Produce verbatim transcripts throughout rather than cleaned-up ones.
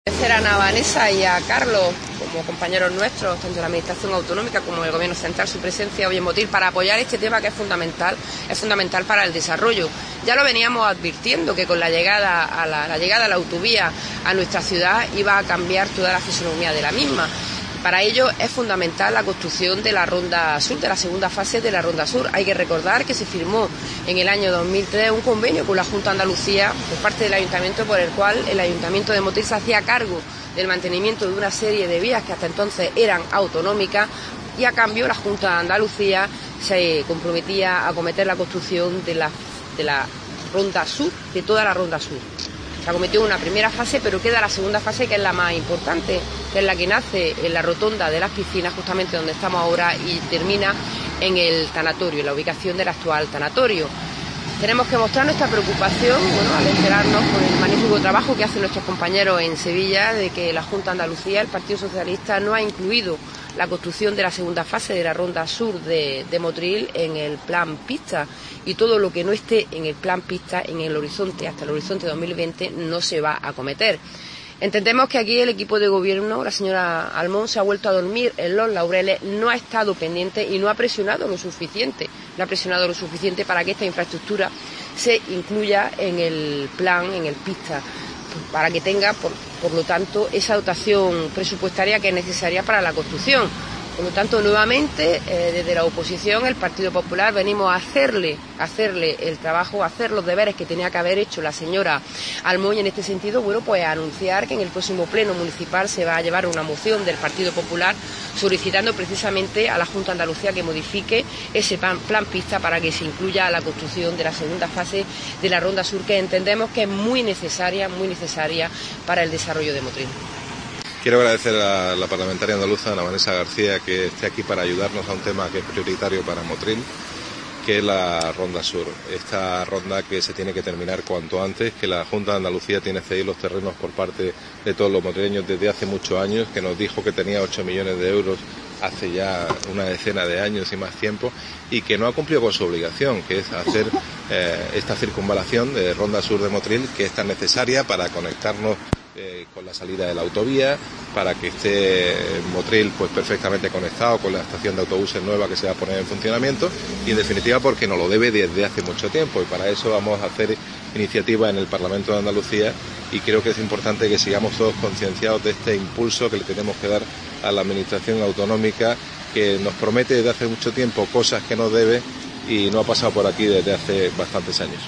Agradecer a Ana Vanessa y a Carlos, como compañeros nuestros, tanto en la Administración Autonómica como en el Gobierno Central, su presencia hoy en Motril para apoyar este tema que es fundamental, es fundamental para el desarrollo. Ya lo veníamos advirtiendo, que con la llegada a la, la llegada a la autovía a nuestra ciudad iba a cambiar toda la fisonomía de la misma. Para ello es fundamental la construcción de la Ronda Sur, de la segunda fase de la Ronda Sur. Hay que recordar que se firmó en el año dos mil tres un convenio con la Junta de Andalucía por parte del Ayuntamiento, por el cual el Ayuntamiento de Motril se hacía cargo del mantenimiento de una serie de vías que hasta entonces eran autonómicas, y a cambio la Junta de Andalucía se comprometía a acometer la construcción de la, de la Ronda Sur, de toda la Ronda Sur. Se acometió una primera fase, pero queda la segunda fase, que es la más importante, que es la que nace en la rotonda de las piscinas, justamente donde estamos ahora, y termina en el tanatorio, en la ubicación del actual tanatorio. Tenemos que mostrar nuestra preocupación, bueno, al enterarnos por el magnífico trabajo que hacen nuestros compañeros en Sevilla, de que la Junta de Andalucía, el Partido Socialista, no ha incluido la construcción de la segunda fase de la Ronda Sur de, de Motril en el plan pista, y todo lo que no esté en el plan pista, en el horizonte, hasta el horizonte dos mil veinte, no se va a acometer. Entendemos que aquí el equipo de gobierno, la señora Almón, se ha vuelto a dormir en los laureles, no ha estado pendiente y no ha presionado lo suficiente, no ha presionado lo suficiente para que esta infraestructura se incluya en el plan, en el pista, para que tenga, por, por lo tanto, esa dotación presupuestaria que es necesaria para la construcción. Por lo tanto, nuevamente, eh, desde la oposición, el Partido Popular, venimos a hacerle, a hacerle el trabajo, a hacer los deberes que tenía que haber hecho la señora Almón, y en este sentido, bueno, pues a anunciar que en el próximo pleno municipal se va a llevar una moción del Partido Popular solicitando precisamente a la Junta de Andalucía que modifique ese plan, plan pista para que se incluya la construcción de la segunda fase de la Ronda Sur, que entendemos que es muy necesaria, muy necesaria para el desarrollo de Motril. Quiero agradecer a la parlamentaria andaluza, Ana Vanessa García, que esté aquí para ayudarnos a un tema que es prioritario para Motril, que es la Ronda Sur. Esta ronda que se tiene que terminar cuanto antes, que la Junta de Andalucía tiene cedidos los terrenos por parte de todos los motrileños desde hace muchos años, que nos dijo que tenía ocho millones de euros hace ya una decena de años y más tiempo, y que no ha cumplido con su obligación, que es hacer eh, esta circunvalación de Ronda Sur de Motril, que es tan necesaria para conectarnos Eh, con la salida de la autovía, para que esté Motril pues perfectamente conectado con la estación de autobuses nueva que se va a poner en funcionamiento, y en definitiva porque nos lo debe desde hace mucho tiempo, y para eso vamos a hacer iniciativas en el Parlamento de Andalucía, y creo que es importante que sigamos todos concienciados de este impulso que le tenemos que dar a la Administración Autonómica, que nos promete desde hace mucho tiempo cosas que nos debe y no ha pasado por aquí desde hace bastantes años.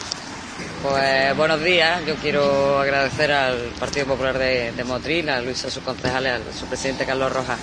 Pues buenos días, yo quiero agradecer al Partido Popular de, de Motril, a Luis, a sus concejales, a su presidente Carlos Rojas,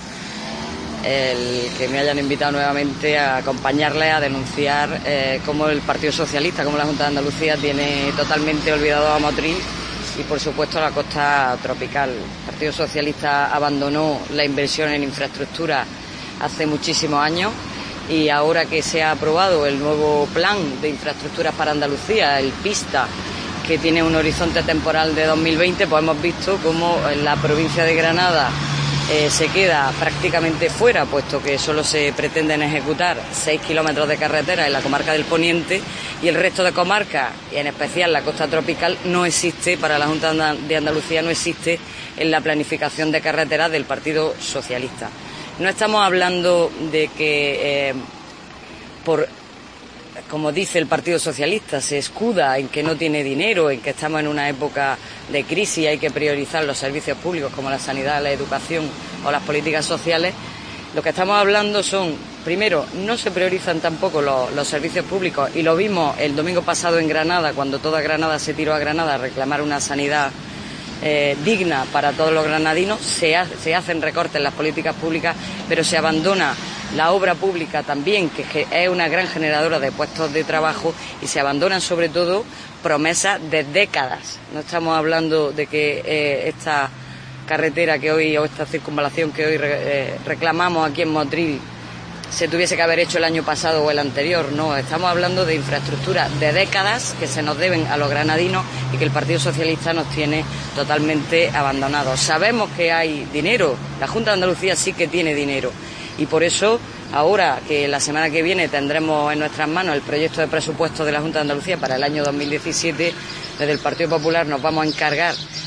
el que me hayan invitado nuevamente a acompañarles a denunciar eh, cómo el Partido Socialista, cómo la Junta de Andalucía tiene totalmente olvidado a Motril y por supuesto a la costa tropical. El Partido Socialista abandonó la inversión en infraestructura hace muchísimos años, y ahora que se ha aprobado el nuevo plan de infraestructuras para Andalucía, el PISTA, que tiene un horizonte temporal de dos mil veinte, pues hemos visto cómo en la provincia de Granada eh, se queda prácticamente fuera, puesto que solo se pretenden ejecutar seis kilómetros de carretera en la comarca del Poniente, y el resto de comarcas, y en especial la costa tropical, no existe, para la Junta de Andalucía no existe en la planificación de carreteras del Partido Socialista. No estamos hablando de que, eh, por, como dice el Partido Socialista, se escuda en que no tiene dinero, en que estamos en una época de crisis y hay que priorizar los servicios públicos como la sanidad, la educación o las políticas sociales. Lo que estamos hablando son, primero, no se priorizan tampoco los, los servicios públicos, y lo vimos el domingo pasado en Granada, cuando toda Granada se tiró a Granada a reclamar una sanidad Eh, digna para todos los granadinos. Se, ha, se hacen recortes en las políticas públicas, pero se abandona la obra pública también, que, que es una gran generadora de puestos de trabajo, y se abandonan sobre todo promesas de décadas. No estamos hablando de que eh, esta carretera que hoy, o esta circunvalación que hoy re, eh, reclamamos aquí en Motril, se tuviese que haber hecho el año pasado o el anterior. No, estamos hablando de infraestructuras de décadas que se nos deben a los granadinos y que el Partido Socialista nos tiene totalmente abandonados. Sabemos que hay dinero, la Junta de Andalucía sí que tiene dinero, y por eso ahora que la semana que viene tendremos en nuestras manos el proyecto de presupuesto de la Junta de Andalucía para el año dos mil diecisiete, desde el Partido Popular nos vamos a encargar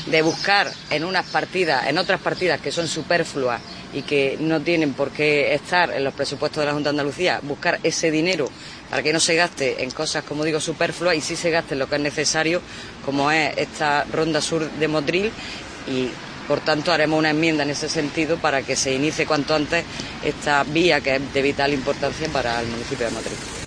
de buscar en unas partidas, en otras partidas que son superfluas y que no tienen por qué estar en los presupuestos de la Junta de Andalucía, buscar ese dinero para que no se gaste en cosas, como digo, superfluas y sí se gaste en lo que es necesario, como es esta ronda sur de Motril, y por tanto haremos una enmienda en ese sentido para que se inicie cuanto antes esta vía que es de vital importancia para el municipio de Motril.